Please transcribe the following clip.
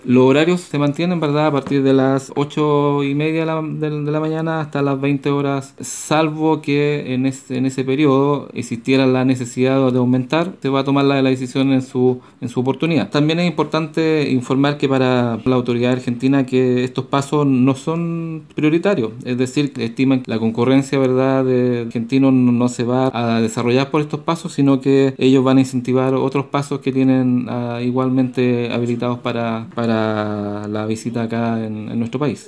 Los horarios se mantienen, ¿verdad? A partir de las 8:30 de la mañana hasta las 20 horas, salvo que en ese periodo existiera la necesidad de aumentar, se va a tomar la decisión en su oportunidad. También es importante informar que para la autoridad argentina que estos pasos no son prioritarios, es decir, que estiman que la concurrencia, ¿verdad?, de argentinos no se va a desarrollar por estos pasos, sino que ellos van a incentivar otros pasos que tienen igualmente habilitados para la visita acá en nuestro país.